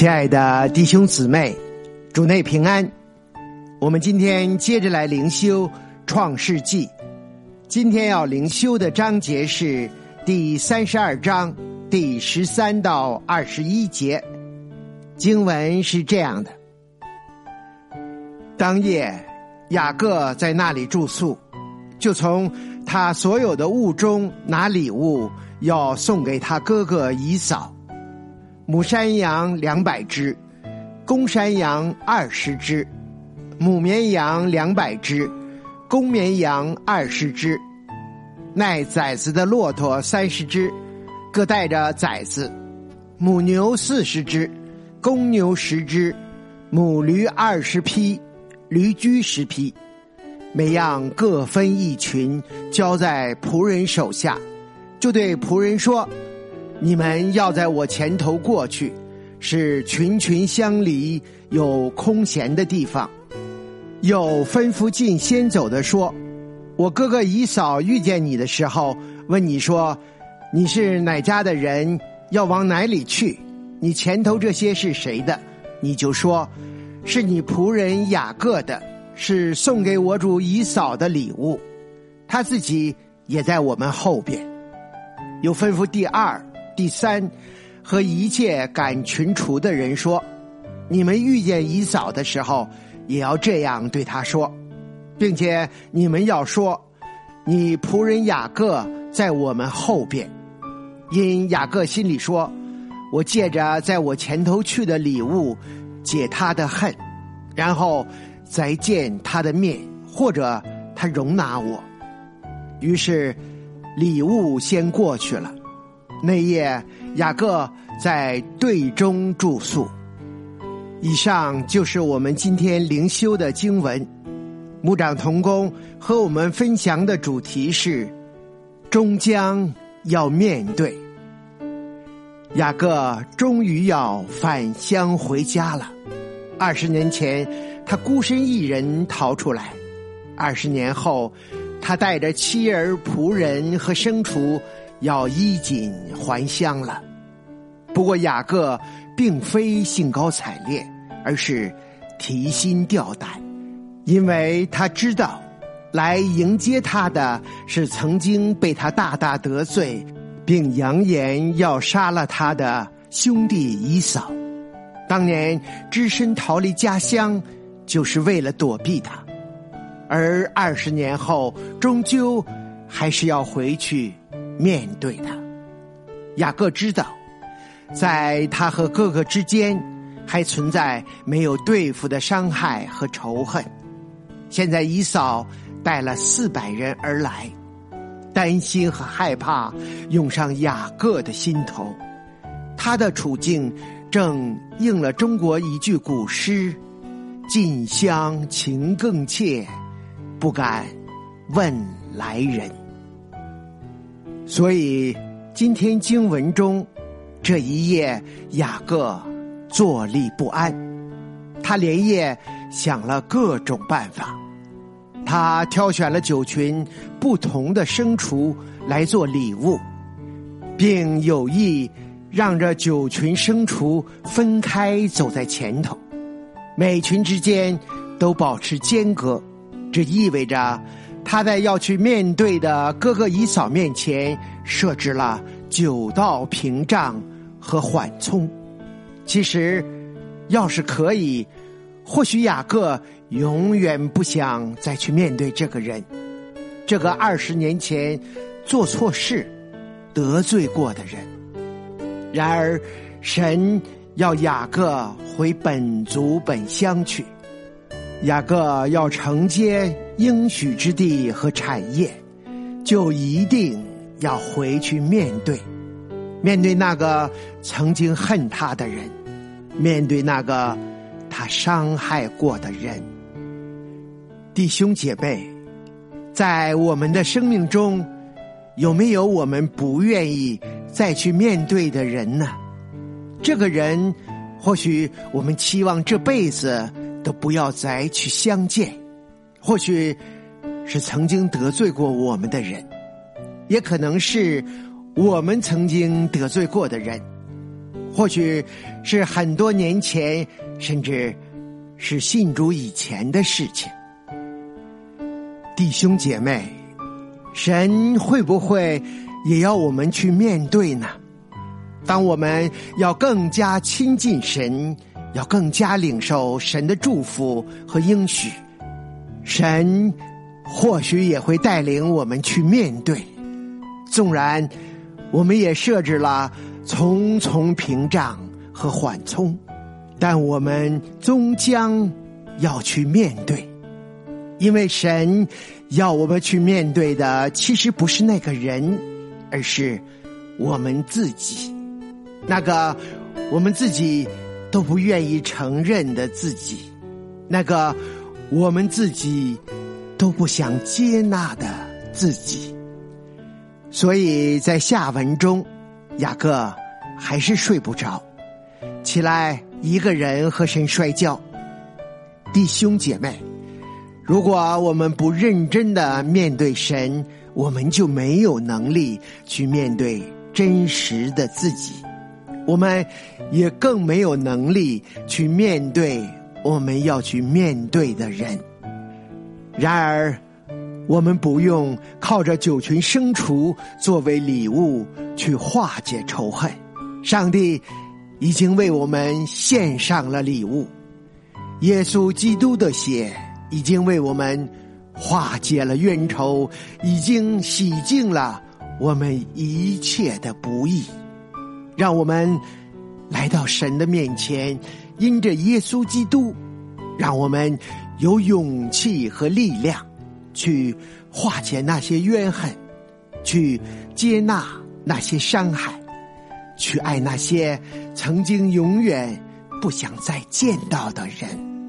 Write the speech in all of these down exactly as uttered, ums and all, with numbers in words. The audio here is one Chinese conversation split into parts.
亲爱的弟兄姊妹，主内平安。我们今天接着来灵修创世纪，今天要灵修的章节是第三十二章第十三到二十一节。经文是这样的：当夜雅各在那里住宿，就从他所有的物中拿礼物要送给他哥哥以扫，母山羊两百只，公山羊二十只，母绵羊两百只，公绵羊二十只，耐崽子的骆驼三十只，各带着崽子，母牛四十只，公牛十只，母驴二十匹，驴驹十匹，每样各分一群，交在仆人手下，就对仆人说：你们要在我前头过去，是群群相离，有空闲的地方。又吩咐近先走的说：我哥哥以扫遇见你的时候，问你说，你是哪家的人，要往哪里去？你前头这些是谁的？你就说，是你仆人雅各的，是送给我主以扫的礼物，他自己也在我们后边。又吩咐第二、第三和一切赶群畜的人说，你们遇见以扫的时候，也要这样对他说，并且你们要说，你仆人雅各在我们后边。因雅各心里说，我借着在我前头去的礼物解他的恨，然后再见他的面，或者他容纳我。于是礼物先过去了。那夜雅各在队中住宿。以上就是我们今天灵修的经文。牧长同工和我们分享的主题是终将要面对。雅各终于要返乡回家了。二十年前他孤身一人逃出来，二十年后他带着妻儿仆人和牲畜要衣锦还乡了。不过雅各并非兴高采烈，而是提心吊胆，因为他知道来迎接他的是曾经被他大大得罪并扬言要杀了他的兄弟以扫。当年只身逃离家乡，就是为了躲避他，而二十年后终究还是要回去面对他。雅各知道，在他和哥哥之间还存在没有对付的伤害和仇恨。现在以扫带了四百人而来，担心和害怕涌上雅各的心头。他的处境正应了中国一句古诗：近乡情更切，不敢问来人。所以今天经文中这一夜，雅各坐立不安，他连夜想了各种办法。他挑选了九群不同的牲畜来做礼物，并有意让这九群牲畜分开走在前头，每群之间都保持间隔。这意味着他在要去面对的哥哥以扫面前设置了九道屏障和缓冲。其实要是可以，或许雅各永远不想再去面对这个人，这个二十年前做错事得罪过的人。然而神要雅各回本族本乡去，雅各要承接应许之地和产业，就一定要回去面对面对那个曾经恨他的人，面对那个他伤害过的人。弟兄姐妹，在我们的生命中，有没有我们不愿意再去面对的人呢？这个人或许我们期望这辈子都不要再去相见，或许是曾经得罪过我们的人，也可能是我们曾经得罪过的人， 或许是很多年前，甚至是信主以前的事情。弟兄姐妹，神会不会也要我们去面对呢？当我们要更加亲近神，要更加领受神的祝福和应许，神或许也会带领我们去面对。纵然我们也设置了重重屏障和缓冲，但我们终将要去面对。因为神要我们去面对的，其实不是那个人，而是我们自己，那个我们自己都不愿意承认的自己，那个我们自己都不想接纳的自己。所以在下文中，雅各还是睡不着，起来一个人和神摔跤。弟兄姐妹，如果我们不认真的面对神，我们就没有能力去面对真实的自己，我们也更没有能力去面对我们要去面对的人。然而我们不用靠着九群牲畜作为礼物去化解仇恨，上帝已经为我们献上了礼物，耶稣基督的血已经为我们化解了冤仇，已经洗净了我们一切的不义。让我们来到神的面前，因着耶稣基督，让我们有勇气和力量去化解那些怨恨，去接纳那些伤害，去爱那些曾经永远不想再见到的人。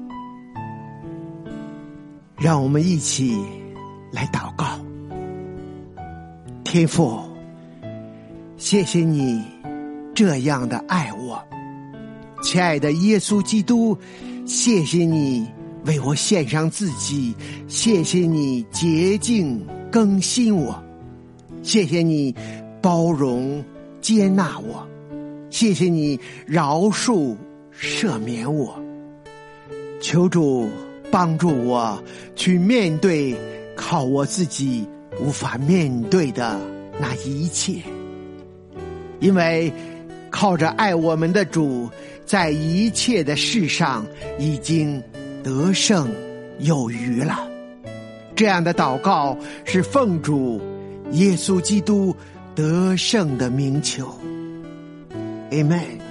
让我们一起来祷告。天父，谢谢你这样的爱我，亲爱的耶稣基督，谢谢你为我献上自己，谢谢你洁净更新我，谢谢你包容接纳我，谢谢你饶恕赦免我。求主帮助我去面对靠我自己无法面对的那一切，因为靠着爱我们的主，在一切的事上已经得胜有余了。这样的祷告是奉主耶稣基督得胜的名求。 Amen。